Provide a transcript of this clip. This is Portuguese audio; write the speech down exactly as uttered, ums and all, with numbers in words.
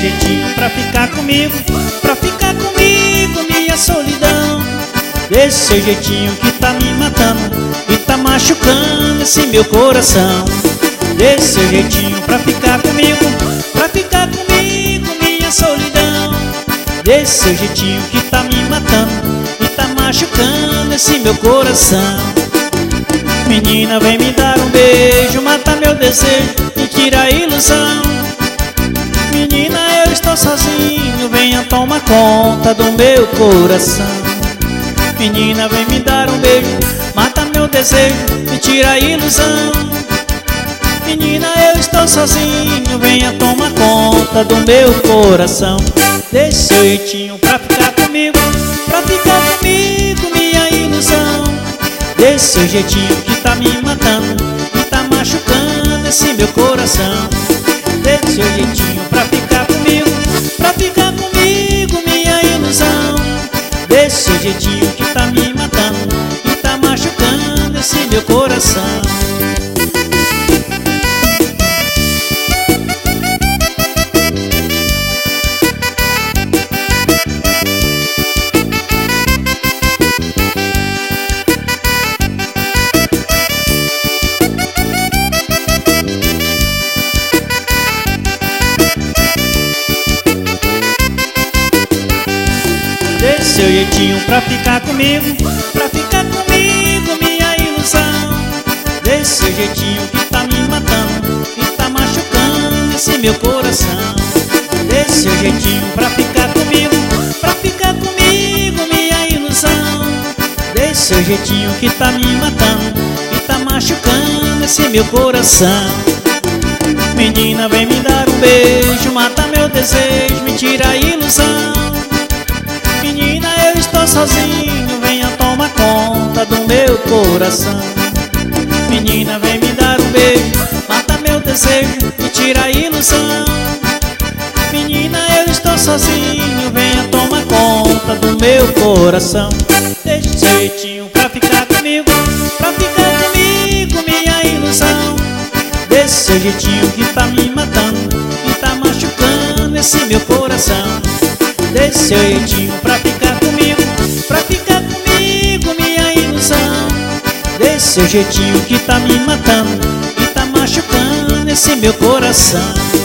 jeitinho pra ficar comigo, pra ficar comigo, minha solidão. Desse seu jeitinho que tá me matando e tá machucando esse meu coração. Desse seu jeitinho pra ficar comigo, pra ficar comigo, minha solidão. Desse seu jeitinho que tá me matando e tá machucando esse meu coração. Menina, vem me dar um beijo, mata meu desejo e tira a ilusão. Menina, eu estou sozinho, venha tomar conta do meu coração. Menina, vem me dar um beijo, mata meu desejo e tira a ilusão. Menina, eu estou sozinho, venha tomar conta do meu coração. Deixe seu jeitinho pra ficar comigo, pra ficar comigo, minha ilusão. Deixe seu jeitinho que tá me matando e tá machucando esse meu coração. Deixe seu jeitinho pra ficar comigo, pra ficar comigo, minha ilusão. Deixe seu jeitinho que tá me matando e tá machucando esse meu coração. Deixe seu jeitinho pra ficar comigo, pra ficar comigo, minha ilusão. Deixe seu jeitinho que tá me matando e tá machucando esse meu coração. Deixe seu jeitinho pra ficar comigo, pra ficar comigo, minha ilusão. Deixe seu jeitinho que tá me matando e tá machucando esse meu coração. Menina, vem me dar um beijo, mata meu desejo, me tira a ilusão. Menina, eu estou sozinho, venha tomar conta do meu coração. Menina, vem me dar um beijo, mata meu desejo e tira a ilusão. Menina, eu estou sozinho, venha tomar conta do meu coração. Deixe seu jeitinho pra ficar comigo, pra ficar comigo, minha ilusão. Deixe seu jeitinho que tá me matando e tá machucando esse meu coração. Deixe seu jeitinho pra ficar comigo, pra ficar comigo, minha ilusão. Deixe seu jeitinho que tá me matando e tá machucando esse meu coração.